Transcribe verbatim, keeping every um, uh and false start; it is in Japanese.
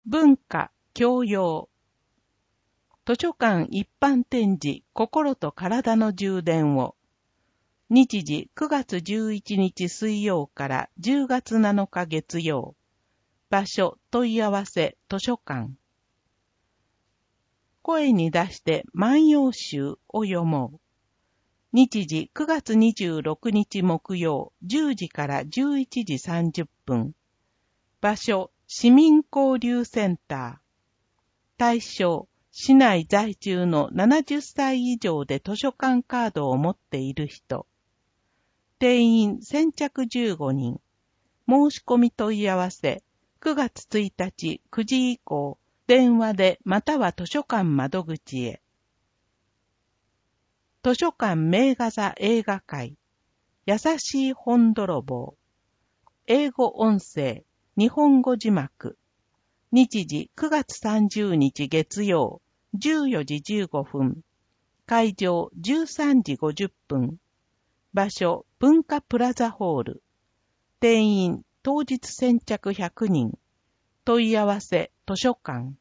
文化、教養。図書館一般展示、心と体の充電を。日時くがつじゅういちにち水曜からじゅうがつなのか月曜。場所、問い合わせ、図書館。声に出して万葉集を読もう。日時くがつにじゅうろくにち木曜じゅうじからじゅういちじさんじゅっぷん。場所、市民交流センター。対象、市内在住のななじゅっさい以上で図書館カードを持っている人。定員先着じゅうごにん。申し込み問い合わせ、くがつついたちくじ以降、電話でまたは図書館窓口へ。図書館名画座映画会。優しい本泥棒。英語音声、日本語字幕。日時くがつさんじゅうにち月曜、じゅうよじじゅうごふん。会場じゅうさんじごじゅっぷん。場所、文化プラザホール。定員、当日先着ひゃくにん。問い合わせ、図書館。